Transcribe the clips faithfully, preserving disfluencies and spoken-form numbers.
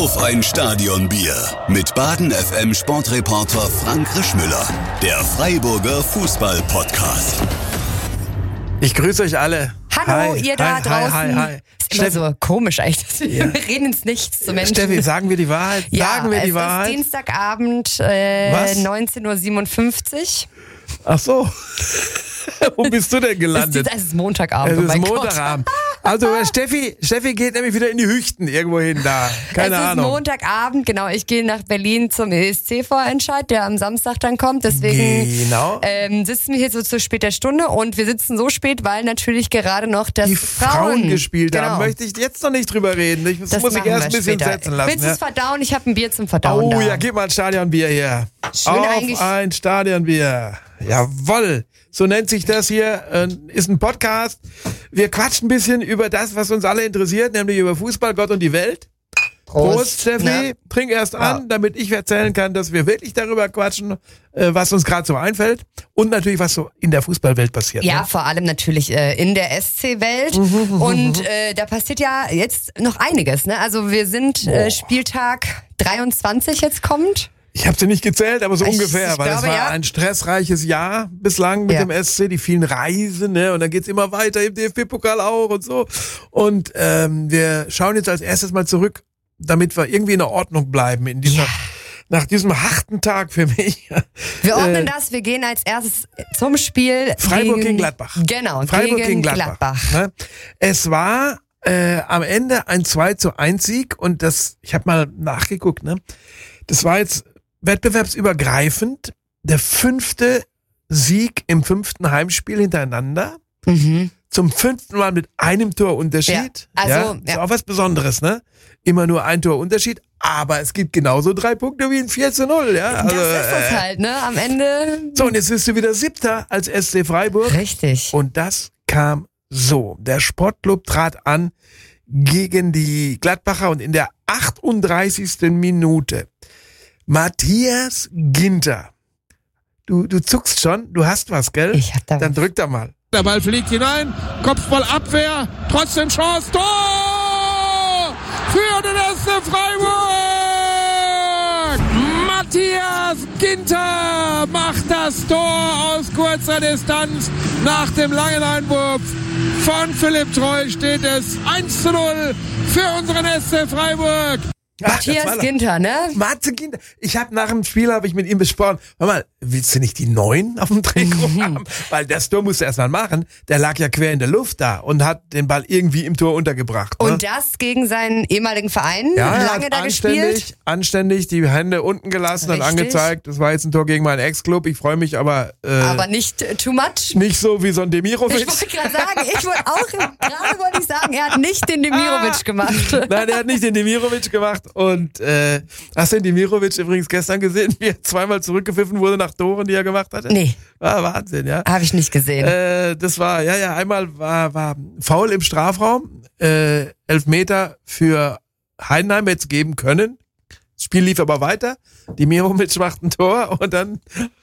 Auf ein Stadionbier mit Baden F M Sportreporter Frank Rischmüller. Der Freiburger Fußball-Podcast. Ich grüße euch alle. Hallo, hi, ihr da hi, draußen. Hi, hi, hi. Ist immer so komisch eigentlich. Ja. Wir reden ins Nichts zu Menschen. Steffi, sagen wir die Wahrheit? Ja, sagen wir die es Wahrheit? ist Dienstagabend, äh, Was? neunzehn Uhr siebenundfünfzig. Ach so. Wo bist du denn gelandet? Es ist, es ist Montagabend. Es oh ist mein Montagabend. Also Steffi, Steffi geht nämlich wieder in die Hüchten irgendwo hin da. Keine es Ahnung. Es ist Montagabend, genau. Ich gehe nach Berlin zum E S C-Vorentscheid, der am Samstag dann kommt. Deswegen Genau. ähm, sitzen wir hier so zu später Stunde und wir sitzen so spät, weil natürlich gerade noch das Die Frauen, Frauen gespielt genau. haben. Möchte ich jetzt noch nicht drüber reden. Ich, das, Das muss ich machen erst ein wir bisschen später. setzen lassen. Willst du Ja. es verdauen? Ich habe ein Bier zum Verdauen Oh da. ja, gib mal ein Stadionbier hier. Schön Auf eigentlich. ein Stadionbier. Jawoll. So nennt sich das hier. Äh, ist ein Podcast. Wir quatschen ein bisschen über das, was uns alle interessiert, nämlich über Fußball, Gott und die Welt. Prost, Prost Steffi. ne? Trink erst an, Ja. damit ich erzählen kann, dass wir wirklich darüber quatschen, äh, was uns gerade so einfällt. Und natürlich, was so in der Fußballwelt passiert. Ja, Ne? vor allem natürlich äh, in der S C-Welt. Und äh, da passiert ja jetzt noch einiges. Ne? Also wir sind äh, Spieltag dreiundzwanzig jetzt kommt. Ich habe sie nicht gezählt, aber so Ich- ungefähr, ich weil es glaube, war ja. ein stressreiches Jahr bislang mit Ja. dem S C, die vielen Reisen, ne? Und dann geht's immer weiter im D F B-Pokal auch und so. Und ähm, wir schauen jetzt als erstes mal zurück, damit wir irgendwie in der Ordnung bleiben in dieser, Ja. nach diesem harten Tag für mich. Wir ordnen Äh, das. Wir gehen als erstes zum Spiel Freiburg gegen Gladbach. Genau, Freiburg gegen, gegen Gladbach. Gladbach. Ne? Es war äh, am Ende ein zwei zu eins Sieg und das, ich habe mal nachgeguckt, ne? Das war jetzt wettbewerbsübergreifend der fünfte Sieg im fünften Heimspiel hintereinander. Mhm. Zum fünften Mal mit einem Torunterschied. Ja, also, Ist ja. auch was Besonderes, ne? Immer nur ein Torunterschied, aber es gibt genauso drei Punkte wie ein vier zu null, ja? Also, Das ist es äh, halt, ne? Am Ende. So, und jetzt bist du wieder Siebter als S C Freiburg. Richtig. Und das kam so. Der Sportclub trat an gegen die Gladbacher und in der achtunddreißigsten Minute Matthias Ginter. Du, du zuckst schon, du hast was, gell? Ich hab da Dann was. drück da mal. Der Ball fliegt hinein, Kopfballabwehr, trotzdem Chance, Tor! Für den S C Freiburg! Matthias Ginter macht das Tor aus kurzer Distanz. Nach dem langen Einwurf von Philipp Treu steht es eins zu null für unseren S C Freiburg. Ach, das war Matthias doch- Ginter, ne? Matze Ginter. Ich habe nach dem Spiel habe ich mit ihm besprochen. Hör mal, willst du nicht die Neun auf dem Trikot haben? Weil das Tor musste er erst mal machen. Der lag ja quer in der Luft da und hat den Ball irgendwie im Tor untergebracht. Ne? Und das gegen seinen ehemaligen Verein. Ja, er lange hat da anständig, gespielt. anständig die Hände unten gelassen und Richtig. angezeigt. Das war jetzt ein Tor gegen meinen Ex-Club. Ich freue mich aber, äh, Aber nicht äh, too much. nicht so wie so ein Demirovic. Ich wollte gerade sagen, ich wollte auch, gerade wollte ich sagen, er hat nicht den Demirovic gemacht. Nein, er hat nicht den Demirovic gemacht. Und äh, hast du den Demirovic übrigens gestern gesehen, wie er zweimal zurückgepfiffen wurde nach Toren, die er gemacht hatte? Nee, War Wahnsinn, ja. habe ich nicht gesehen. Äh, das war, ja, ja, einmal war, war Foul im Strafraum, äh, Elfmeter für Heidenheim jetzt geben können. Das Spiel lief aber weiter. Demirovic macht ein Tor und dann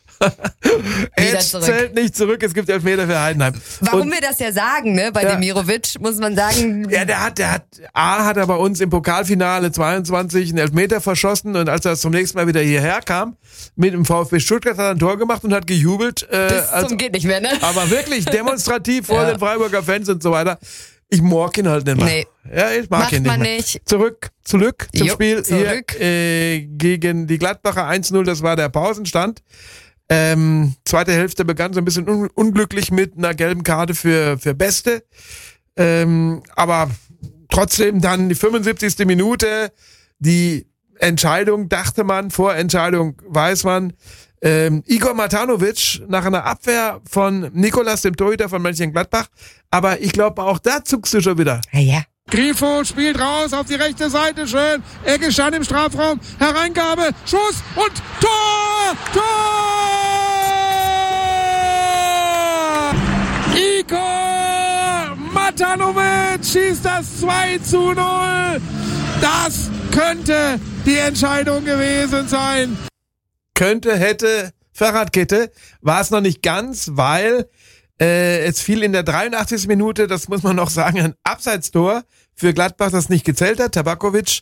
Edge zurück. zählt nicht zurück, es gibt Elfmeter für Heidenheim. Warum und, wir das ja sagen, ne? Bei Ja. Demirovic muss man sagen, ja, der hat, der hat, A hat er bei uns im Pokalfinale zweiundzwanzig einen Elfmeter verschossen und als er zum nächsten Mal wieder hierher kam, mit dem VfB Stuttgart hat er ein Tor gemacht und hat gejubelt. Äh, bis als, zum geht nicht mehr, ne? aber wirklich demonstrativ vor Ja. den Freiburger Fans und so weiter. Ich mag ihn halt nicht mehr. Nee. Ja, ich mag Macht ihn nicht man mehr. nicht. Zurück, zurück zum Jo, Spiel zurück. hier äh, gegen die Gladbacher eins null, das war der Pausenstand. Ähm, zweite Hälfte begann so ein bisschen un- unglücklich mit einer gelben Karte für, für Beste. Ähm, aber trotzdem dann die fünfundsiebzigste Minute, die Entscheidung, dachte man, Vorentscheidung weiß man, ähm, Igor Matanovic nach einer Abwehr von Nikolas, dem Torhüter von Mönchengladbach. Aber ich glaube, auch da zuckst du schon wieder. Ja, ja. Grifo spielt raus auf die rechte Seite, schön. Ecke stand im Strafraum, Hereingabe, Schuss und Tor! Tor! Igor Matanovic schießt das zwei zu null. Das könnte die Entscheidung gewesen sein. Könnte, hätte, Fahrradkette, war es noch nicht ganz, weil äh, es fiel in der dreiundachtzigsten Minute, das muss man noch sagen, ein Abseitstor für Gladbach, das nicht gezählt hat. Tabakovic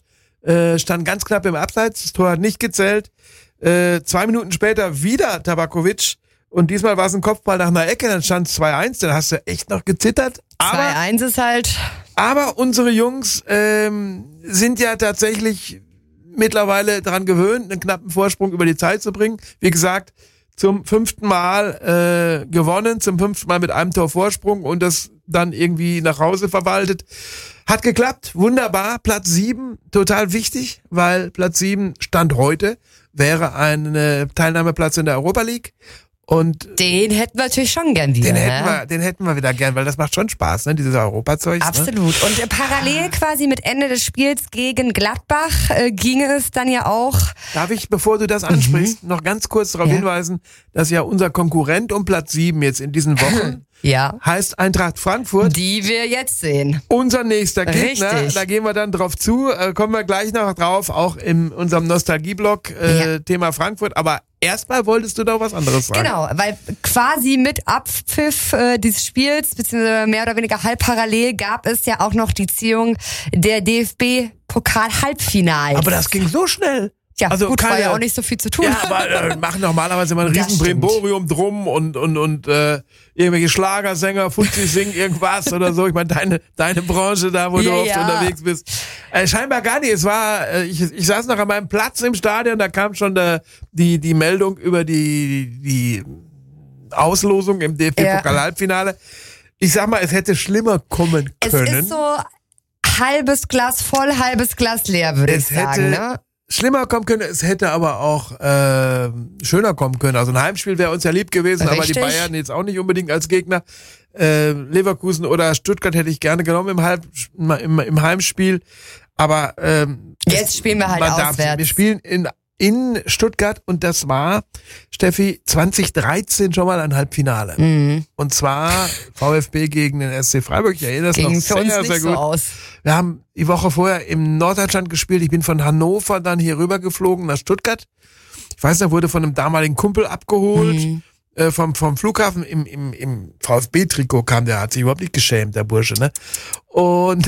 äh, stand ganz knapp im Abseits, das Tor hat nicht gezählt. Äh, zwei Minuten später wieder Tabakovic und diesmal war es ein Kopfball nach einer Ecke, dann stand es zwei eins, dann hast du echt noch gezittert. zwei eins ist halt... Aber unsere Jungs ähm, sind ja tatsächlich mittlerweile daran gewöhnt, einen knappen Vorsprung über die Zeit zu bringen. Wie gesagt, zum fünften Mal äh, gewonnen, zum fünften Mal mit einem Tor Vorsprung und das dann irgendwie nach Hause verwaltet. Hat geklappt, wunderbar. Platz sieben, total wichtig, weil Platz sieben Stand heute wäre ein äh, Teilnahmeplatz in der Europa League. Und den hätten wir natürlich schon gern wieder. Den hätten, ne? wir, den hätten wir wieder gern, weil das macht schon Spaß, ne? Dieses Europazeug. Absolut. Ne? Und äh, parallel quasi mit Ende des Spiels gegen Gladbach äh, ging es dann ja auch. Darf ich, bevor du das ansprichst, mhm. noch ganz kurz darauf ja. hinweisen, dass ja unser Konkurrent um Platz sieben jetzt in diesen Wochen ja. heißt Eintracht Frankfurt. Die wir jetzt sehen. Unser nächster Gegner. Richtig. Da gehen wir dann drauf zu. Äh, kommen wir gleich noch drauf, auch in unserem Nostalgie-Blog äh, ja. Thema Frankfurt. Aber erstmal wolltest du doch was anderes sagen. Genau, weil quasi mit Abpfiff äh, dieses Spiels, beziehungsweise mehr oder weniger halb parallel, gab es ja auch noch die Ziehung der D F B-Pokal-Halbfinals. Aber das ging so schnell. Ja, also gut, keine, war ja auch nicht so viel zu tun. Ja, aber äh, machen normalerweise immer ein riesen Brimborium drum und und und äh, irgendwelche Schlagersänger, Fuzzi singen irgendwas oder so. Ich meine, deine deine Branche da, wo ja, du oft ja. unterwegs bist. Äh, scheinbar gar nicht. Es war, äh, ich, ich saß noch an meinem Platz im Stadion, da kam schon der, die die Meldung über die die Auslosung im D F B-Pokal-Halbfinale. Ich sag mal, es hätte schlimmer kommen können. Es ist so halbes Glas voll, halbes Glas leer, würde ich sagen. Ne? Schlimmer kommen können, es hätte aber auch äh, schöner kommen können. Also ein Heimspiel wäre uns ja lieb gewesen, Richtig. aber die Bayern jetzt auch nicht unbedingt als Gegner. Äh, Leverkusen oder Stuttgart hätte ich gerne genommen im, Halb, im, im Heimspiel. Aber ähm, jetzt es, spielen wir halt auswärts. Wir spielen in in Stuttgart und das war, Steffi, zwanzig dreizehn schon mal ein Halbfinale. Mhm. Und zwar VfB gegen den S C Freiburg. Ich erinnere es noch Ging sehr, für uns sehr nicht gut. So aus. Wir haben die Woche vorher im Norddeutschland gespielt. Ich bin von Hannover dann hier rüber geflogen nach Stuttgart. Ich weiß noch, wurde von einem damaligen Kumpel abgeholt. Mhm. Äh, vom, vom Flughafen im, im, im VfB-Trikot kam der, hat sich überhaupt nicht geschämt, der Bursche, ne? Und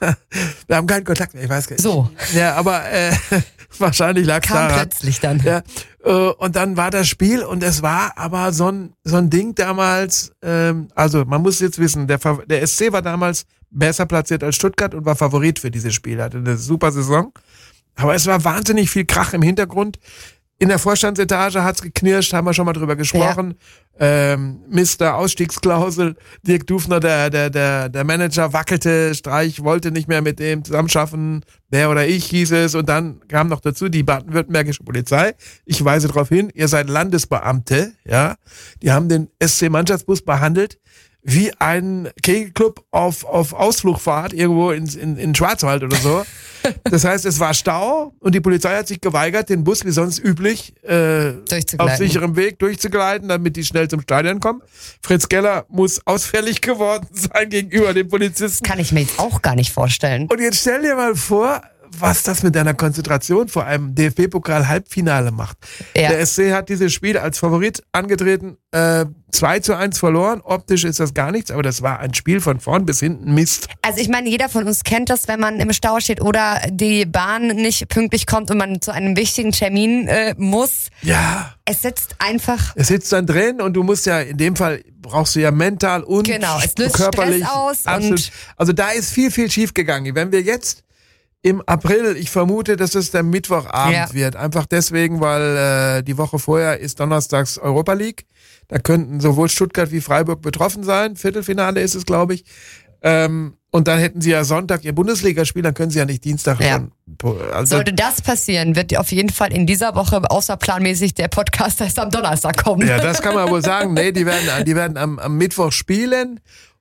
wir haben keinen Kontakt mehr, ich weiß gar nicht. So. Ja, aber äh, wahrscheinlich lag es daran. Kam plötzlich dann. Ja, äh, und dann war das Spiel und es war aber so ein, so ein Ding damals, ähm, also man muss jetzt wissen, der, der S C war damals besser platziert als Stuttgart und war Favorit für dieses Spiel, hatte eine super Saison. Aber es war wahnsinnig viel Krach im Hintergrund. In der Vorstandsetage hat's geknirscht, haben wir schon mal drüber gesprochen. Ja. Ähm, Mister Ausstiegsklausel, Dirk Dufner, der, der, der, der Manager, wackelte, Streich wollte nicht mehr mit dem zusammenschaffen, der oder ich hieß es. Und dann kam noch dazu die baden-württembergische Polizei. Ich weise darauf hin, ihr seid Landesbeamte, ja. Die haben den S C-Mannschaftsbus behandelt wie ein Kegelclub auf, auf Ausflugfahrt irgendwo in, in, in Schwarzwald oder so. Das heißt, es war Stau und die Polizei hat sich geweigert, den Bus wie sonst üblich äh, auf sicherem Weg durchzugleiten, damit die schnell zum Stadion kommen. Fritz Keller muss ausfällig geworden sein gegenüber den Polizisten. Kann ich mir jetzt auch gar nicht vorstellen. Und jetzt stell dir mal vor, was das mit deiner Konzentration vor einem D F B-Pokal-Halbfinale macht. Ja. Der S C hat dieses Spiel als Favorit angetreten, äh, zwei zu eins verloren. Optisch ist das gar nichts, aber das war ein Spiel von vorn bis hinten Mist. Also ich meine, jeder von uns kennt das, wenn man im Stau steht oder die Bahn nicht pünktlich kommt und man zu einem wichtigen Termin äh, muss. Ja. Es sitzt einfach... Es sitzt dann drin und du musst ja, in dem Fall brauchst du ja mental und genau, es löst körperlich. Stress aus. Absolut. Und also da ist viel, viel schief gegangen. Wenn wir jetzt im April, ich vermute, dass es der Mittwochabend ja. wird. Einfach deswegen, weil äh, die Woche vorher ist donnerstags Europa League. Da könnten sowohl Stuttgart wie Freiburg betroffen sein. Viertelfinale ist es, glaube ich. Ähm, und dann hätten sie ja Sonntag ihr Bundesligaspiel, dann können sie ja nicht Dienstag ja. schon. Also sollte das passieren, wird auf jeden Fall in dieser Woche außerplanmäßig der Podcast erst am Donnerstag kommen. Ja, das kann man wohl sagen. Nee, die werden, die werden am, am Mittwoch spielen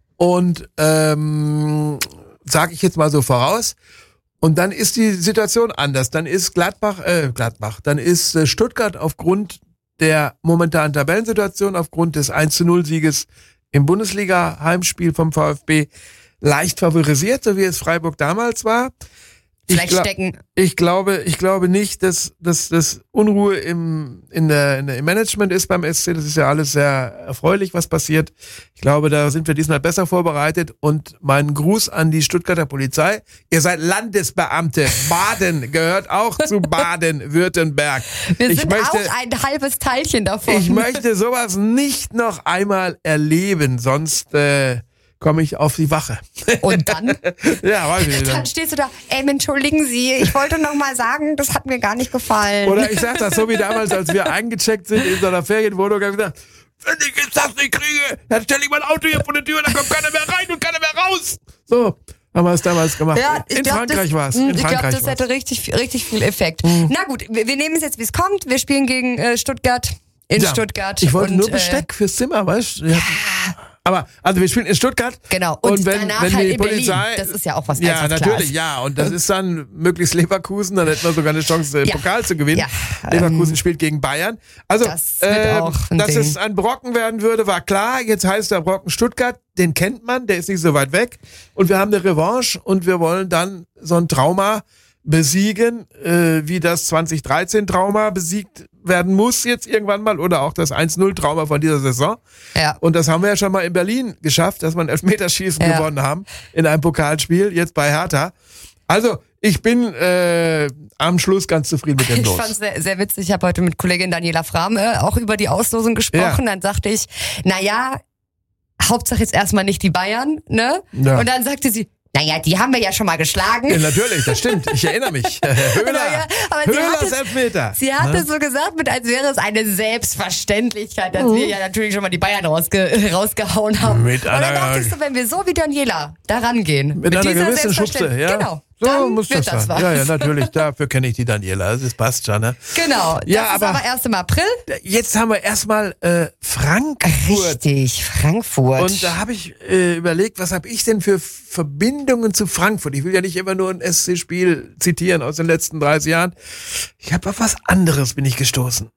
und ähm, sage ich jetzt mal so voraus. Und dann ist die Situation anders. Dann ist Gladbach, äh, Gladbach, dann ist äh, Stuttgart aufgrund der momentanen Tabellensituation, aufgrund des eins zu null Sieges im Bundesliga-Heimspiel vom VfB leicht favorisiert, so wie es Freiburg damals war. Vielleicht gla- stecken. Ich glaube, ich glaube nicht, dass, dass, dass Unruhe im, in der, in der, im Management ist beim S C. Das ist ja alles sehr erfreulich, was passiert. Ich glaube, da sind wir diesmal besser vorbereitet. Und mein Gruß an die Stuttgarter Polizei. Ihr seid Landesbeamte. Baden gehört auch zu Baden-Württemberg. Wir ich sind möchte, auch ein halbes Teilchen davon. ich möchte sowas nicht noch einmal erleben, sonst äh, komme ich auf die Wache. Und dann? Ja, weiß ich nicht. Dann stehst du da, ey, entschuldigen Sie, ich wollte noch mal sagen, das hat mir gar nicht gefallen. Oder ich sag das so wie damals, als wir eingecheckt sind in so einer Ferienwohnung, habe ich gesagt, wenn ich jetzt das nicht kriege, dann stelle ich mein Auto hier vor die Tür, dann kommt keiner mehr rein und keiner mehr raus. So haben wir es damals gemacht. Ja, ich in glaub, Frankreich das- war es. mh, In Ich glaube, Frankreich das war's. hätte richtig, richtig viel Effekt. Na gut, wir, wir nehmen es jetzt, wie es kommt. Wir spielen gegen äh, Stuttgart, in Ja, Stuttgart. Ich wollte und, nur Besteck fürs Zimmer, weißt du? Ja. Aber, also wir spielen in Stuttgart. Genau. Und, Und wenn, danach wenn halt die in Berlin. Polizei. Das ist ja auch was Ja, ganz klar natürlich, ist. ja. Und das ist dann möglichst Leverkusen, dann hätten wir sogar eine Chance, den Ja. Pokal zu gewinnen. Ja, Leverkusen ähm, spielt gegen Bayern. Also, das wird ähm, auch ein dass Ding. es ein Brocken werden würde, war klar. Jetzt heißt der Brocken Stuttgart, den kennt man, der ist nicht so weit weg. Und wir haben eine Revanche und wir wollen dann so ein Trauma besiegen, äh, wie das zwanzig dreizehn Trauma besiegt werden muss jetzt irgendwann mal oder auch das eins null Trauma von dieser Saison. Ja. Und das haben wir ja schon mal in Berlin geschafft, dass wir ein Elfmeterschießen Ja. gewonnen haben in einem Pokalspiel, jetzt bei Hertha. Also, ich bin äh, am Schluss ganz zufrieden mit dem Ich Los. fand es sehr, sehr witzig. Ich habe heute mit Kollegin Daniela Frahm äh, auch über die Auslosung gesprochen. Ja. Dann sagte ich, naja, Hauptsache jetzt erstmal nicht die Bayern, ne? Ja. Und dann sagte sie, naja, die haben wir ja schon mal geschlagen. Ja, natürlich, das stimmt. Ich erinnere mich. Höhler, Naja, aber sie Höhlers hat es- Elfmeter. Sie hat Ne? es so gesagt, mit, als wäre es eine Selbstverständlichkeit, dass wir ja natürlich schon mal die Bayern rausge rausgehauen haben. Mit Und dann einer- dachte ich so, wenn wir so wie Daniela da rangehen, Mit, einer dieser gewissen Schubse, Selbstverständlichkeit- ja. Genau, So dann muss wird das das sein. was. Ja, ja, natürlich. Dafür kenne ich die Daniela. Das passt schon, ne? Genau, das Ja, ist aber- aber erst im April. Jetzt haben wir erstmal äh, Frankfurt. Richtig, Frankfurt. Und da habe ich äh, überlegt, was habe ich denn für Verbindungen zu Frankfurt? Ich will ja nicht immer nur ein S C-Spiel zitieren aus den letzten dreißig Jahren. Ich habe auf was anderes bin ich gestoßen.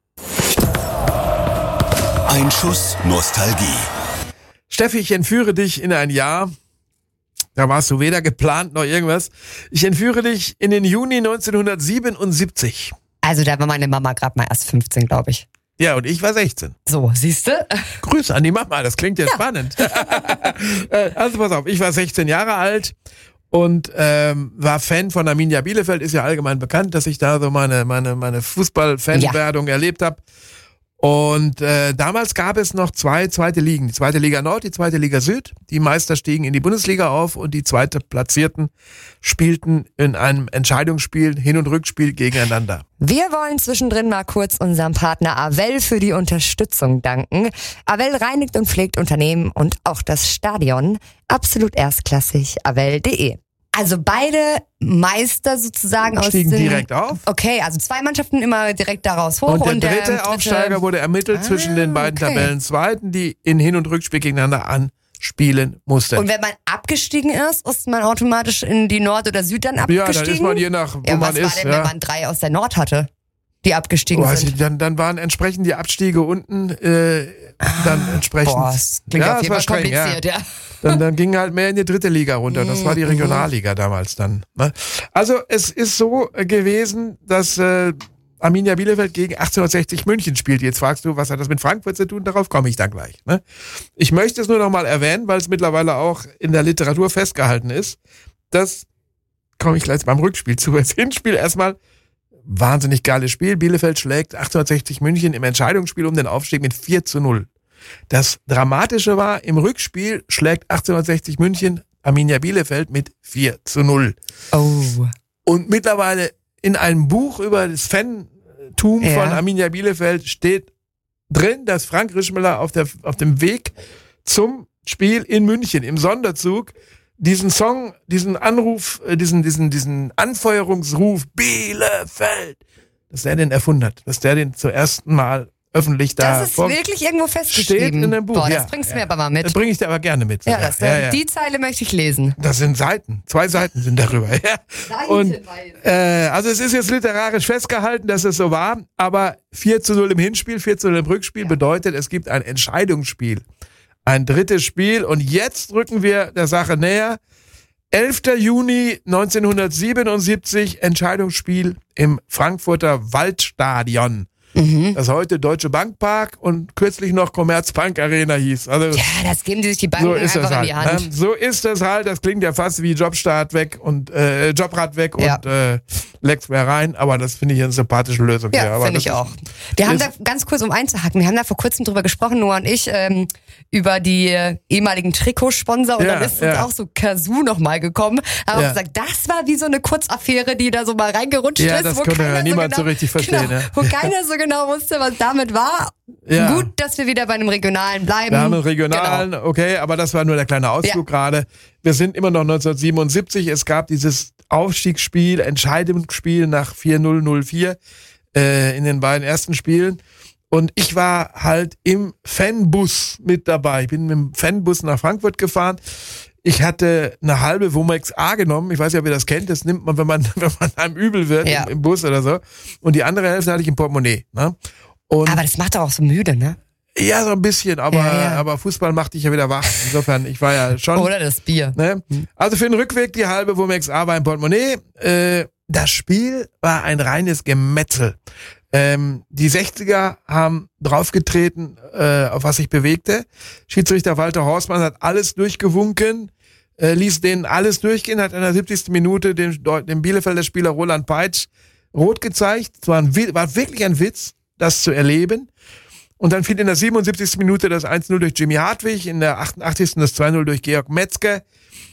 Ein Schuss Nostalgie. Steffi, ich entführe dich in ein Jahr. Da warst du weder geplant noch irgendwas. Ich entführe dich in den Juni neunzehnhundertsiebenundsiebzig. Also da war meine Mama gerade mal erst fünfzehn, glaube ich. Ja, und ich war sechzehn. So, siehst du? Grüße an die Mama, das klingt jetzt spannend. Äh, also pass auf, ich war sechzehn Jahre alt und ähm, war Fan von Arminia Bielefeld. Ist ja allgemein bekannt, dass ich da so meine, meine, meine Fußball-Fanwerdung erlebt habe. Und äh, damals gab es noch zwei zweite Ligen. Die zweite Liga Nord, die zweite Liga Süd. Die Meister stiegen in die Bundesliga auf und die zweite Platzierten spielten in einem Entscheidungsspiel, Hin- und Rückspiel gegeneinander. Wir wollen zwischendrin mal kurz unserem Partner Avell für die Unterstützung danken. Avell reinigt und pflegt Unternehmen und auch das Stadion. Absolut erstklassig, avell punkt de. Also beide Meister sozusagen aus Stiegen den... direkt auf. Okay, also zwei Mannschaften immer direkt daraus hoch. Und der der dritte dritte- Aufsteiger wurde ermittelt Ah, zwischen den beiden okay. Tabellenzweiten, die in Hin- und Rückspiel gegeneinander anspielen mussten. Und wenn man abgestiegen ist, ist man automatisch in die Nord oder Süd dann ja, abgestiegen? dann ist man je nach, wo Ja, man was war ist. denn, wenn Ja. man drei aus der Nord hatte, die abgestiegen Weiß sind? ich, dann, dann waren entsprechend die Abstiege unten äh, dann entsprechend. Boah, das klingt ja, auf es jeden war Fall streng, kompliziert, ja. ja. Dann, dann ging halt mehr in die dritte Liga runter. Das war die Regionalliga damals dann. Ne? Also es ist so gewesen, dass äh, Arminia Bielefeld gegen achtzehnhundertsechzig München spielt. Jetzt fragst du, was hat das mit Frankfurt zu tun? Darauf komme ich dann gleich. Ne? Ich möchte es nur noch mal erwähnen, weil es mittlerweile auch in der Literatur festgehalten ist. Das komme ich gleich beim Rückspiel zu. Das Hinspiel erstmal wahnsinnig geiles Spiel. Bielefeld schlägt achtzehnhundertsechzig München im Entscheidungsspiel um den Aufstieg mit vier zu null. Das Dramatische war, im Rückspiel schlägt achtzehnhundertsechzig München Arminia Bielefeld mit vier zu null. Oh. Und mittlerweile in einem Buch über das Fantum Ja. von Arminia Bielefeld steht drin, dass Frank Rischmüller auf, der, auf dem Weg zum Spiel in München im Sonderzug diesen Song, diesen Anruf, äh, diesen, diesen, diesen Anfeuerungsruf Bielefeld, dass der den erfunden hat, dass der den zum ersten Mal öffentlich da Das ist vor- wirklich irgendwo festgeschrieben. steht in dem Buch. Boah, ja. das bringst du ja. mir aber mal mit. Das bringe ich dir aber gerne mit. Ja, das, ja, ja. die Zeile möchte ich lesen. Das sind Seiten. Zwei Seiten sind darüber. Ja. Und äh, also es ist jetzt literarisch festgehalten, dass es so war, aber vier zu null im Hinspiel, vier zu null im Rückspiel bedeutet, es gibt ein Entscheidungsspiel. Ein drittes Spiel und jetzt rücken wir der Sache näher. elfter Juni neunzehnhundertsiebenundsiebzig, Entscheidungsspiel im Frankfurter Waldstadion. Mhm. Das heute Deutsche Bank Park und kürzlich noch Commerzbank Arena hieß. Also, ja, das geben die sich die Banken so ist einfach das halt, in die Hand. Ne? So ist das halt. Das klingt ja fast wie Jobstart weg und äh, Jobrad weg ja. und äh, Lex mehr rein. Aber das finde ich eine sympathische Lösung. Ja, finde ich auch. Wir haben da ganz kurz, um einzuhaken, wir haben da vor kurzem drüber gesprochen, Noah und ich, ähm, über die äh, ehemaligen Trikotsponsor und ja, dann ist ja. uns auch so Kazoo nochmal gekommen. Aber ja. auch gesagt, das war wie so eine Kurzaffäre, die da so mal reingerutscht ja, ist. das wo konnte keiner ja niemand so, so genau, richtig verstehen. Genau, Ne? wo keiner so genau wusste, was damit war. Ja. Gut, dass wir wieder bei einem Regionalen bleiben. Wir haben einen Regionalen, genau. okay, aber das war nur der kleine Ausflug ja. gerade. Wir sind immer noch neunzehnhundertsiebenundsiebzig. Es gab dieses Aufstiegsspiel, Entscheidungsspiel nach vier null null vier äh, in den beiden ersten Spielen. Und ich war halt im Fanbus mit dabei. Ich bin mit dem Fanbus nach Frankfurt gefahren. Ich hatte eine halbe Womex A genommen. Ich weiß nicht, ob ihr das kennt. Das nimmt man, wenn man, wenn man einem übel wird ja. im, im Bus oder so. Und die andere Hälfte hatte ich im Portemonnaie. Ne? Und aber das macht doch auch so müde, ne? Ja, so ein bisschen, aber, ja, ja. aber Fußball macht dich ja wieder wach. Insofern, ich war ja schon. Oder das Bier. Ne? Also für den Rückweg die halbe Womex A war im Portemonnaie. Äh, das Spiel war ein reines Gemetzel. Ähm, die sechziger haben draufgetreten, äh, auf was sich bewegte. Schiedsrichter Walter Horstmann hat alles durchgewunken, äh, ließ denen alles durchgehen, hat in der siebzigsten Minute dem, dem Bielefelder Spieler Roland Peitsch rot gezeigt. Es war, ein, war wirklich ein Witz, das zu erleben. Und dann fiel in der siebenundsiebzigsten Minute das eins null durch Jimmy Hartwig, in der achtundachtzigsten das zwei null durch Georg Metzger.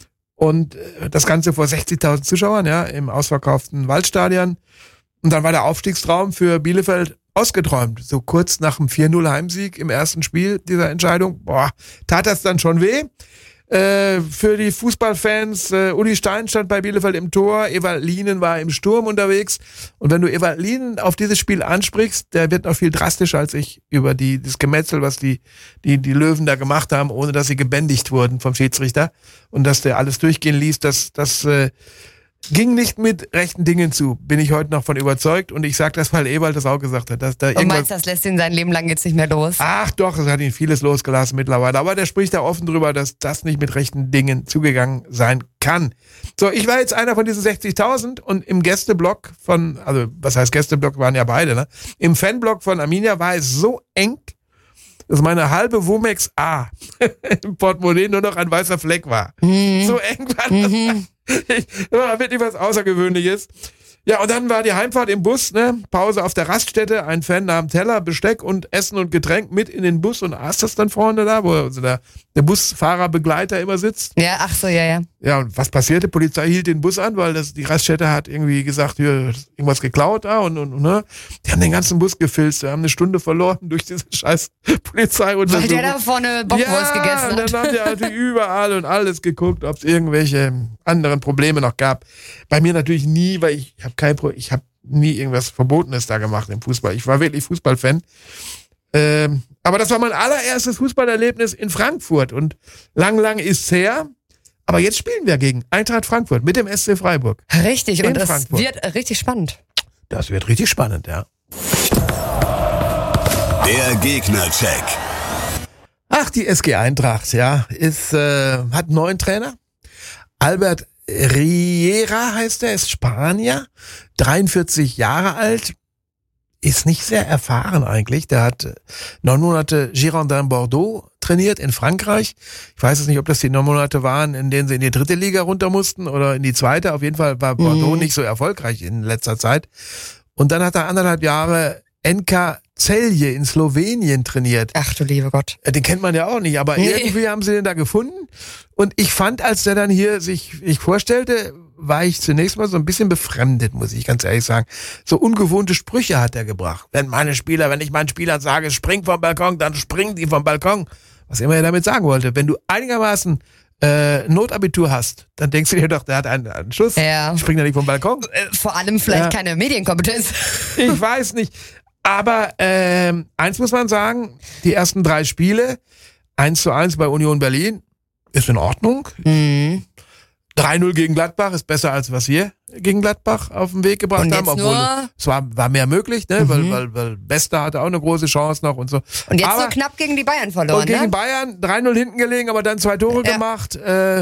Und äh, das Ganze vor sechzigtausend Zuschauern, ja, im ausverkauften Waldstadion. Und dann war der Aufstiegstraum für Bielefeld ausgeträumt. So kurz nach dem vier null Heimsieg im ersten Spiel dieser Entscheidung, boah, tat das dann schon weh. Äh, für die Fußballfans, äh, Uli Stein stand bei Bielefeld im Tor, Ewald Lienen war im Sturm unterwegs. Und wenn du Ewald Lienen auf dieses Spiel ansprichst, der wird noch viel drastischer als ich über die das Gemetzel, was die, die, die Löwen da gemacht haben, ohne dass sie gebändigt wurden vom Schiedsrichter. Und dass der alles durchgehen ließ, das, das, äh, ging nicht mit rechten Dingen zu, bin ich heute noch von überzeugt. Und ich sage das, weil Ewald das auch gesagt hat. Dass da und meinst du, das lässt ihn sein Leben lang jetzt nicht mehr los? Ach doch, es hat ihn vieles losgelassen mittlerweile. Aber der spricht da offen drüber, dass das nicht mit rechten Dingen zugegangen sein kann. So, ich war jetzt einer von diesen sechzigtausend und im Gästeblock von, also was heißt Gästeblock, waren ja beide, ne? Im Fanblock von Arminia war es so eng, dass meine halbe Womex A im Portemonnaie nur noch ein weißer Fleck war. Mhm. So eng war das. Mhm. Wirklich was Außergewöhnliches. Ja, und dann war die Heimfahrt im Bus, ne? Pause auf der Raststätte, ein Fan nahm Teller, Besteck und Essen und Getränk mit in den Bus und aß das dann vorne da, wo also der, der Busfahrerbegleiter immer sitzt. Ja, ach so, ja, ja. Ja, und was passierte? Die Polizei hielt den Bus an, weil das, die Raststätte hat irgendwie gesagt, hier ist irgendwas geklaut da und, und, ne? Die haben den ganzen Bus gefilzt, wir haben eine Stunde verloren durch diese scheiß Polizei. Und weil der da vorne Bockwurst ja, gegessen hat. und dann haben die halt überall und alles geguckt, ob es irgendwelche anderen Probleme noch gab. Bei mir natürlich nie, weil ich habe kein Pro- ich habe nie irgendwas Verbotenes da gemacht im Fußball. Ich war wirklich Fußballfan. Ähm, aber das war mein allererstes Fußballerlebnis in Frankfurt und lang, lang ist's her. Aber jetzt spielen wir gegen Eintracht Frankfurt mit dem S C Freiburg. Richtig, und das Frankfurt. wird richtig spannend. Das wird richtig spannend, ja. Der Gegnercheck. Ach, die S G Eintracht, ja, ist, äh, hat einen neuen Trainer. Albert Riera heißt er, ist Spanier, dreiundvierzig Jahre alt, ist nicht sehr erfahren eigentlich. Der hat neun Monate Girondin Bordeaux trainiert in Frankreich. Ich weiß jetzt nicht, ob das die neun Monate waren, in denen sie in die dritte Liga runter mussten oder in die zweite. Auf jeden Fall war Bordeaux mhm. nicht so erfolgreich in letzter Zeit. Und dann hat er anderthalb Jahre N K Celje in Slowenien trainiert. Ach du liebe Gott. Den kennt man ja auch nicht, aber nee. irgendwie haben sie den da gefunden. Und ich fand, als der dann hier sich ich vorstellte, war ich zunächst mal so ein bisschen befremdet, muss ich ganz ehrlich sagen. So ungewohnte Sprüche hat er gebracht. Wenn meine Spieler, wenn ich meinen Spielern sage, spring vom Balkon, dann springen die vom Balkon. Was immer er damit sagen wollte. Wenn du einigermaßen äh, Notabitur hast, dann denkst du dir doch, der hat einen, einen Schuss. Ja. Springt er nicht vom Balkon. Vor allem vielleicht ja. keine Medienkompetenz. Ich weiß nicht. Aber ähm, eins muss man sagen, die ersten drei Spiele, eins zu eins bei Union Berlin, ist in Ordnung. Mhm. drei null gegen Gladbach ist besser, als was wir gegen Gladbach auf den Weg gebracht und haben. Obwohl nur es war, war mehr möglich, ne? Mhm. weil, weil, weil Bester hatte auch eine große Chance noch und so. Und jetzt aber, so knapp gegen die Bayern verloren, und gegen ne? Bayern drei null hinten gelegen, aber dann zwei Tore ja. gemacht. Äh,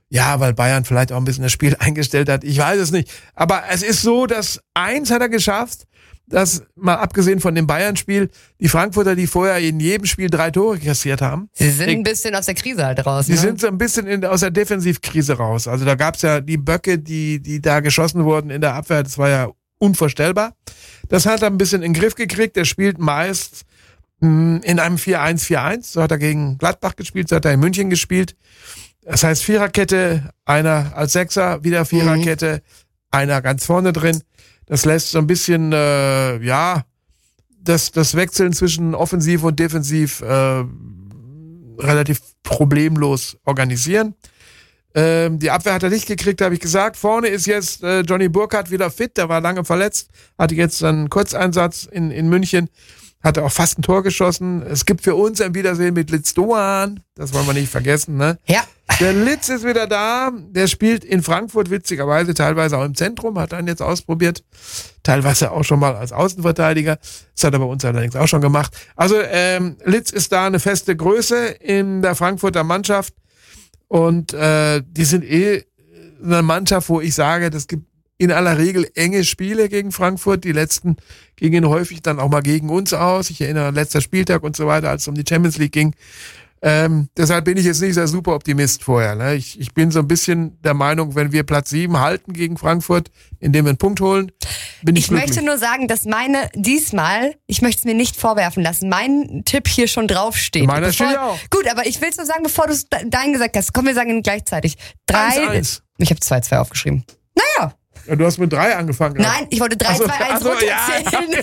Ja, weil Bayern vielleicht auch ein bisschen das Spiel eingestellt hat. Ich weiß es nicht. Aber es ist so, dass eins hat er geschafft, dass mal abgesehen von dem Bayern-Spiel, die Frankfurter, die vorher in jedem Spiel drei Tore kassiert haben. Sie sind ein bisschen aus der Krise halt raus. Sie ne? sind so ein bisschen in, aus der Defensivkrise raus. Also da gab's ja die Böcke, die, die da geschossen wurden in der Abwehr. Das war ja unvorstellbar. Das hat er ein bisschen in den Griff gekriegt. Er spielt meist mh, in einem vier eins vier eins. So hat er gegen Gladbach gespielt, so hat er in München gespielt. Das heißt Viererkette, einer als Sechser, wieder Viererkette, mhm. einer ganz vorne drin. Das lässt so ein bisschen, äh, ja, das, das Wechseln zwischen Offensiv und Defensiv äh, relativ problemlos organisieren. Ähm, die Abwehr hat er nicht gekriegt, habe ich gesagt. Vorne ist jetzt äh, Johnny Burkhardt wieder fit, der war lange verletzt, hatte jetzt einen Kurzeinsatz in, in München, hatte auch fast ein Tor geschossen. Es gibt für uns ein Wiedersehen mit Litz Doan, das wollen wir nicht vergessen, ne? Ja. Der Litz ist wieder da, der spielt in Frankfurt witzigerweise, teilweise auch im Zentrum, hat einen jetzt ausprobiert, teilweise auch schon mal als Außenverteidiger, das hat er bei uns allerdings auch schon gemacht. Also ähm, Litz ist da eine feste Größe in der Frankfurter Mannschaft und äh, die sind eh eine Mannschaft, wo ich sage, das gibt in aller Regel enge Spiele gegen Frankfurt, die letzten gingen häufig dann auch mal gegen uns aus, ich erinnere an letzter Spieltag und so weiter, als es um die Champions League ging. Ähm, deshalb bin ich jetzt nicht der super Optimist vorher. Ne? Ich, ich bin so ein bisschen der Meinung, wenn wir Platz sieben halten gegen Frankfurt, indem wir einen Punkt holen, bin ich Ich glücklich. möchte nur sagen, dass meine, diesmal, ich möchte es mir nicht vorwerfen lassen, mein Tipp hier schon draufsteht. Meiner Bevor, steht auch. Gut, aber ich will es nur sagen, bevor du dein gesagt hast. Komm, wir sagen ihn gleichzeitig. Drei. eins eins. Ich habe zwei zwei aufgeschrieben. Naja. Ja, du hast mit drei angefangen. Nein, ich wollte drei, Ach so, zwei, eins ach so, runterzählen.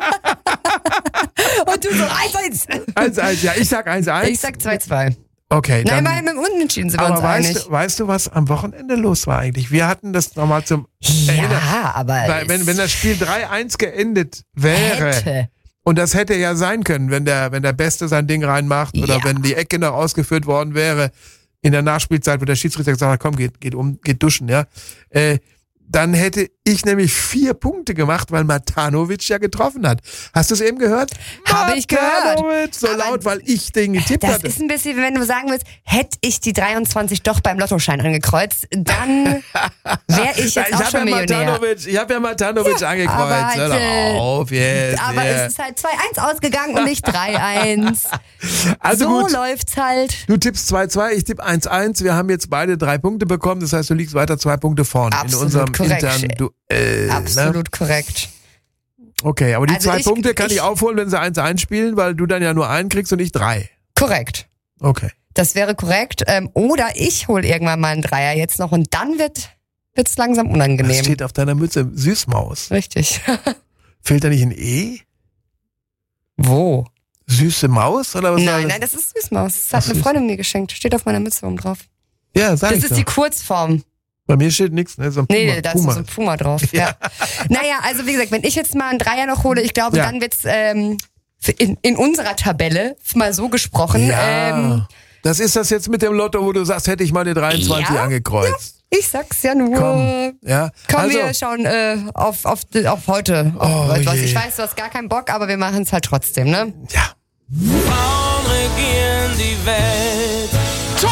Und du so eins eins. eins eins, ja, ich sag eins eins. Ich sag zwei zwei. Okay, Nein, dann, weil mit dem Unentschieden sind wir aber uns weißt, einig. du- weißt du, was am Wochenende los war eigentlich? Wir hatten das nochmal zum Erinnern. Ja, aber Weil, wenn, wenn das Spiel drei eins geendet wäre, hätte. und das hätte ja sein können, wenn der, wenn der Beste sein Ding reinmacht oder Ja. wenn die Ecke noch ausgeführt worden wäre, in der Nachspielzeit, wo der Schiedsrichter gesagt hat, komm, geht, geht um, geht duschen, ja. Äh, dann hätte ich nämlich vier Punkte gemacht, weil Matanovic ja getroffen hat. Hast du es eben gehört? Habe ich gehört. Matanovic, so Aber laut, weil ich den getippt Das hatte. ist ein bisschen, wenn du sagen willst, hätte ich die dreiundzwanzig doch beim Lottoschein angekreuzt, dann wäre ich jetzt ich auch habe schon ja Millionär. Matanovic, ich habe ja Matanovic Ja, angekreuzt. aber Hör halt, äh, doch auf jetzt. Aber ja. es ist halt zwei eins ausgegangen und nicht drei eins. Also so gut. läuft's halt. Du tippst zwei zwei, ich tippe eins eins. Wir haben jetzt beide drei Punkte bekommen. Das heißt, du liegst weiter zwei Punkte vorne Absolut in unserem korrekt. internen Duell. Ne? Absolut korrekt. Okay, aber die Also zwei ich- Punkte kann ich, ich- aufholen, wenn sie eins eins spielen, weil du dann ja nur einen kriegst und ich drei. Korrekt. Okay. Das wäre korrekt. Ähm, oder ich hole irgendwann mal einen Dreier jetzt noch und dann wird wird's langsam Was unangenehm. steht auf deiner Mütze? Süßmaus. Richtig. Fehlt da nicht ein E? Wo? Süße Maus? Oder was war Nein, das? nein, das ist Süßmaus. Das hat Ach, eine süß. Freundin mir geschenkt. Steht auf meiner Mütze oben drauf. Ja, sag Das ich ist doch. die Kurzform. Bei mir steht nichts, ne? So ein Puma. Nee, da ist Puma. so ein Puma drauf. Ja. Naja, also wie gesagt, wenn ich jetzt mal einen Dreier noch hole, ich glaube, Ja. dann wird's ähm, in, in unserer Tabelle, mal so gesprochen, Ja. ähm, Das ist das jetzt mit dem Lotto, wo du sagst, hätte ich mal die dreiundzwanzig Ja, angekreuzt. ich sag's ja nur. Komm. Ja. Komm, also, wir schauen äh, auf, auf, auf heute. Auf Oh etwas. je. Ich weiß, du hast gar keinen Bock, aber wir machen es halt trotzdem, ne? ja. Frauen regieren die Welt. Tor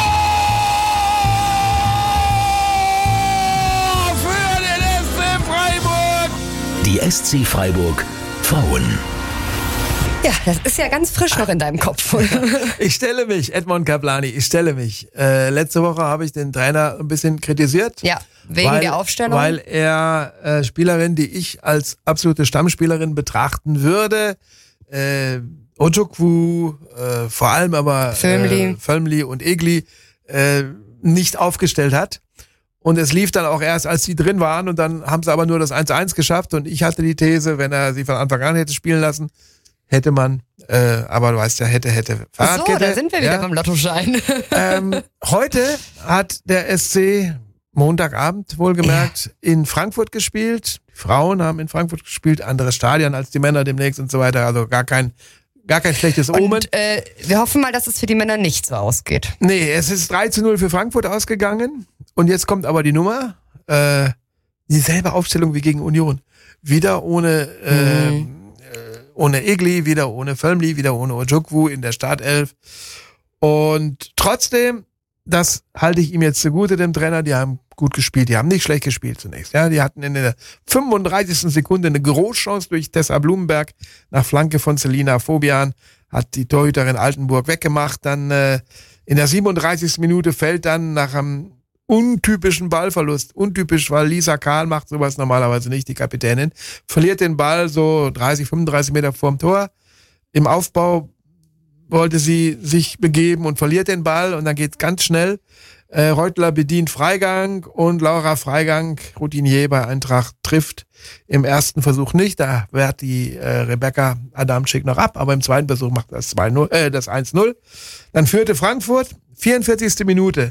für den S C Freiburg. Die S C Freiburg Frauen. Ja, das ist ja ganz frisch noch in deinem Kopf. Ich stelle mich, Edmond Kaplani, ich stelle mich. Äh, letzte Woche habe ich den Trainer ein bisschen kritisiert. ja, wegen weil, der Aufstellung. Weil er äh, Spielerin, die ich als absolute Stammspielerin betrachten würde, äh, Ojukwu, äh, vor allem aber Völmli. äh, Völmli und Egli, äh, nicht aufgestellt hat. Und es lief dann auch erst, als sie drin waren und dann haben sie aber nur das eins eins geschafft und ich hatte die These, wenn er sie von Anfang an hätte spielen lassen, hätte man, äh, aber du weißt ja, hätte, hätte, so, Fahrradkette. da sind wir wieder ja. beim Lottoschein. Ähm, heute hat der S C Montagabend wohlgemerkt in Frankfurt gespielt. Die Frauen haben in Frankfurt gespielt, anderes Stadion als die Männer demnächst und so weiter. Also gar kein, gar kein schlechtes Omen. Und äh, wir hoffen mal, dass es für die Männer nicht so ausgeht. Nee, es ist drei zu null für Frankfurt ausgegangen. Und jetzt kommt aber die Nummer. Äh, dieselbe Aufstellung wie gegen Union. Wieder ohne, äh, Mhm. äh, ohne Egli, wieder ohne Völmli, wieder ohne Ojukwu in der Startelf. Und trotzdem das halte ich ihm jetzt zugute, dem Trainer, die haben gut gespielt, die haben nicht schlecht gespielt zunächst. Ja, die hatten in der fünfunddreißigsten Sekunde eine Großchance durch Tessa Blumenberg nach Flanke von Selina Fobian, hat die Torhüterin Altenburg weggemacht, dann äh, in der siebenunddreißigsten Minute fällt dann nach einem untypischen Ballverlust, untypisch, weil Lisa Kahl macht sowas normalerweise nicht, die Kapitänin, verliert den Ball so dreißig, fünfunddreißig Meter vorm Tor, im Aufbau wollte sie sich begeben und verliert den Ball und dann geht's ganz schnell. Äh, Reutler bedient Freigang und Laura Freigang, Routinier bei Eintracht, trifft im ersten Versuch nicht. Da wehrt die äh, Rebecca Adamczyk noch ab, aber im zweiten Versuch macht das zwei null, äh, das eins null. Dann führte Frankfurt, vierundvierzigste Minute.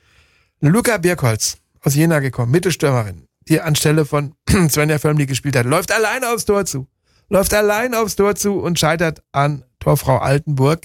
Luca Birkholz aus Jena gekommen, Mittelstürmerin, die anstelle von Svenja Völmli gespielt hat, läuft allein aufs Tor zu. Läuft allein aufs Tor zu und scheitert an Torfrau Altenburg.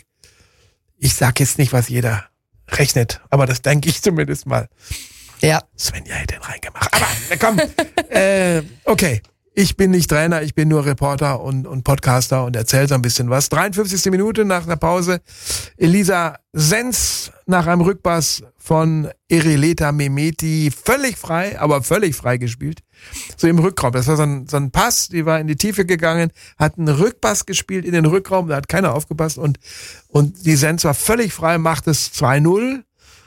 Ich sag jetzt nicht, was jeder rechnet, aber das denke ich zumindest mal. Ja. Svenja hätte den reingemacht. Aber komm, äh, okay. Ich bin nicht Trainer, ich bin nur Reporter und, und Podcaster und erzähle so ein bisschen was. dreiundfünfzigste Minute nach einer Pause. Elisa Sens nach einem Rückpass von Erileta Mehmeti. Völlig frei, aber völlig frei gespielt. So im Rückraum. Das war so ein, so ein Pass, die war in die Tiefe gegangen, hat einen Rückpass gespielt in den Rückraum, da hat keiner aufgepasst und, und die Sens war völlig frei, macht es zwei null.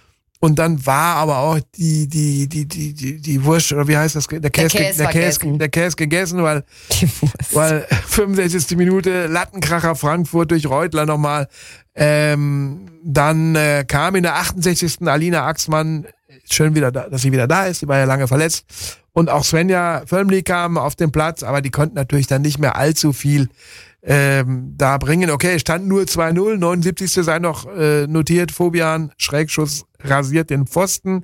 Und dann war aber auch die, die, die, die, die, die Wurst, oder wie heißt das? Der Käse, der Käse, der Käse, der Käse gegessen, weil, weil fünfundsechzigste Minute Lattenkracher Frankfurt durch Reutler nochmal. Ähm, dann äh, kam in der achtundsechzigsten Alina Axmann, schön wieder da, dass sie wieder da ist, die war ja lange verletzt. Und auch Svenja Völmli kam auf den Platz, aber die konnten natürlich dann nicht mehr allzu viel ähm, da bringen. Okay, stand nur zwei null, neunundsiebzigste sei noch äh, notiert, Fobian, Schrägschuss rasiert den Pfosten.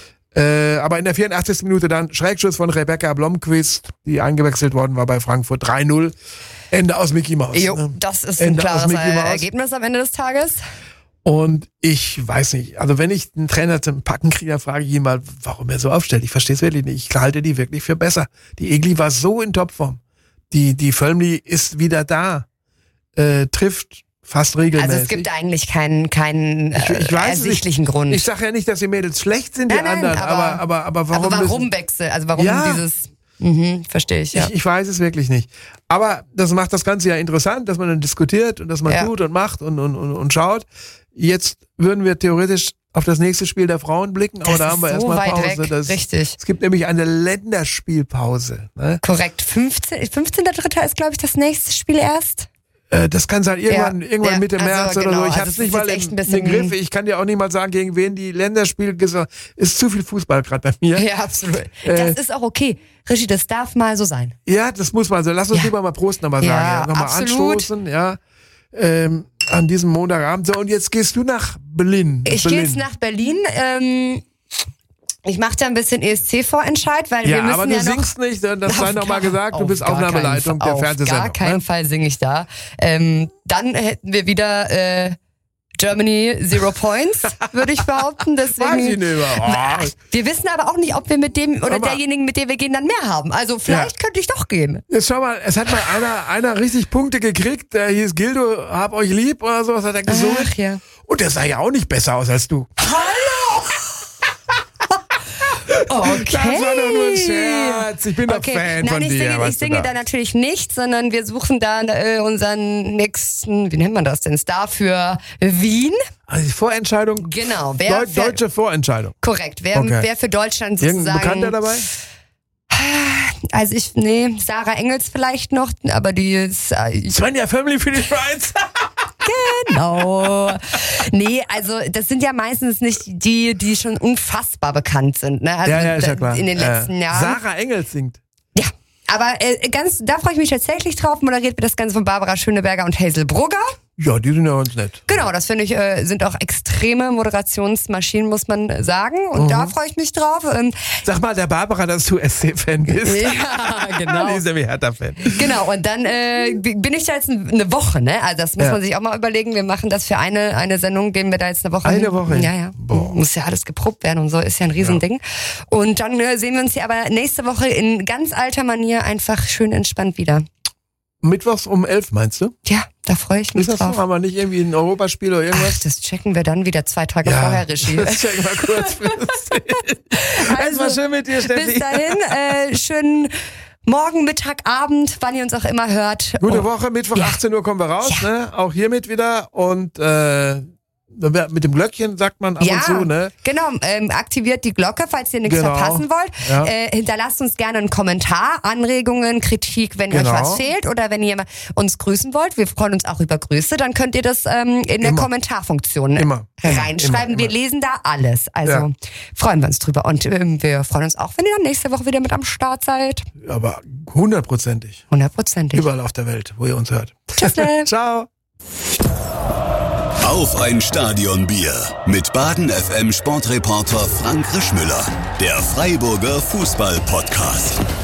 Äh, aber in der vierundachtzigsten Minute dann Schrägschuss von Rebecca Blomqvist, die eingewechselt worden war bei Frankfurt, drei null. Ende aus Mickey Mouse. Jo, ne? das ist Ende ein klares Ergebnis am Ende des Tages. Und ich weiß nicht, also wenn ich einen Trainer zum Packen kriege, frage ich ihn mal, warum er so aufstellt. Ich verstehe es wirklich nicht. Ich halte die wirklich für besser. Die Egli war so in Topform. Die, die Völmli ist wieder da, äh, trifft fast regelmäßig. Also es gibt eigentlich keinen, keinen äh, ich, ich weiß ersichtlichen nicht. Grund. Ich sage ja nicht, dass die Mädels schlecht sind, nein, die nein, anderen, aber, aber, aber, aber warum, aber warum müssen, Wechsel? Also warum ja, dieses, mhm, verstehe ich, ja. Ich, ich weiß es wirklich nicht. Aber das macht das Ganze ja interessant, dass man dann diskutiert und dass man ja. tut und macht und, und, und, und schaut. Jetzt würden wir theoretisch auf das nächste Spiel der Frauen blicken, aber das da haben wir so erstmal Pause. Weg. Das, Richtig. Es gibt nämlich eine Länderspielpause. Ne? Korrekt. fünfzehnter dritter ist, glaube ich, das nächste Spiel erst. Äh, das kann sein, irgendwann, Ja, irgendwann ja, Mitte also März oder genau, so. Ich also hab's es nicht ist mal jetzt echt im, ein bisschen- im Griff. Ich kann dir auch nicht mal sagen, gegen wen die Länderspiel gesagt. Ist zu viel Fußball gerade bei mir. Ja, absolut. Äh, Das ist auch okay. Regie, das darf mal so sein. Ja, das muss man so. Lass uns Ja. lieber mal Prost nochmal Ja, sagen. Ja, nochmal absolut. anstoßen, ja. Ähm, an diesem Montagabend. So, und jetzt gehst du nach Berlin. Ich Berlin. gehe jetzt nach Berlin. Ähm, ich mache da ein bisschen E S C-Vorentscheid, weil wir Ja, müssen aber du ja noch... singst nicht, das sei Auf nochmal gar- gesagt, du auf bist gar Aufnahmeleitung keinen- der Auf Fernsehsendung. gar keinen ne? Fall singe ich da. Ähm, dann hätten wir wieder äh, Germany Zero Points, würde ich behaupten. Deswegen, Weiß ich nicht mehr. Oh. Wir wissen aber auch nicht, ob wir mit dem oder Aber- derjenigen, mit dem wir gehen, dann mehr haben. Also vielleicht Ja. könnte ich doch gehen. Jetzt schau mal, es hat mal einer, einer richtig Punkte gekriegt, der hieß Gildo, hab euch lieb oder sowas, hat er gesungen. Ach ja. Und der sah ja auch nicht besser aus als du. Okay. Das war doch nur ein Scherz. Ich bin doch Okay. Fan Nein, von ich dir. singe, ich weißt du singe da. da natürlich nicht, sondern wir suchen da äh, unseren nächsten, wie nennt man das denn, Star für Wien. Also die Vorentscheidung, Genau. Wer Deu für, deutsche Vorentscheidung. korrekt. Wer, Okay. wer für Deutschland Irgendein sozusagen. Bekannter dabei? Also ich, nee, Sarah Engels vielleicht noch, aber die ist, äh, Svenja Family für die Schweiz. genau. Nee, also das sind ja meistens nicht die, die schon unfassbar bekannt sind. Ne? Also Ja, ja, ist ja da- klar. in den letzten äh, Jahren. Sarah Engels singt. Ja, aber äh, ganz, da freue ich mich tatsächlich drauf. Moderiert wird das Ganze von Barbara Schöneberger und Hazel Brugger. Ja, die sind ja ganz nett. Genau, das finde ich, äh, sind auch extreme Moderationsmaschinen, muss man sagen. Und Mhm. da freue ich mich drauf. Ähm, Sag mal der Barbara, dass du S C-Fan bist. ja, genau. Die ist nämlich Hertha-Fan. Genau, und dann äh, bin ich da jetzt eine Woche, ne? Also das muss Ja. man sich auch mal überlegen. Wir machen das für eine, eine Sendung, gehen wir da jetzt eine Woche Eine hin. Woche? Ja, ja. Boah. Muss ja alles geprobt werden und so, ist ja ein Riesending. Und dann äh, sehen wir uns hier aber nächste Woche in ganz alter Manier einfach schön entspannt wieder. Mittwochs um elf, meinst du? Ja, da freue ich mich Ist das drauf. so? Haben wir nicht irgendwie ein Europaspiel oder irgendwas? Ach, das checken wir dann wieder zwei Tage Ja, vorher, Regie. das checken wir kurzfristig. Es war schön mit dir, Steffi. Bis dahin, äh, schönen Morgen, Mittag, Abend, wann ihr uns auch immer hört. Gute Oh, Woche, Mittwoch Ja. achtzehn Uhr kommen wir raus, Ja. ne? Auch hiermit wieder und äh, mit dem Glöckchen sagt man ab Ja, und zu, ne? genau. Ähm, aktiviert die Glocke, falls ihr nichts Genau. verpassen wollt. Ja. Äh, hinterlasst uns gerne einen Kommentar, Anregungen, Kritik, wenn Genau. euch was fehlt oder wenn ihr uns grüßen wollt. Wir freuen uns auch über Grüße. Dann könnt ihr das ähm, in der Immer. Kommentarfunktion Immer. reinschreiben. Immer, Wir immer. lesen da alles. Also Ja. freuen wir uns drüber. Und ähm, wir freuen uns auch, wenn ihr dann nächste Woche wieder mit am Start seid. Aber hundertprozentig. Hundertprozentig. Überall auf der Welt, wo ihr uns hört. Tschüss. Ciao. Auf ein Stadionbier mit Baden F M Sportreporter Frank Rischmüller. Der Freiburger Fußball-Podcast.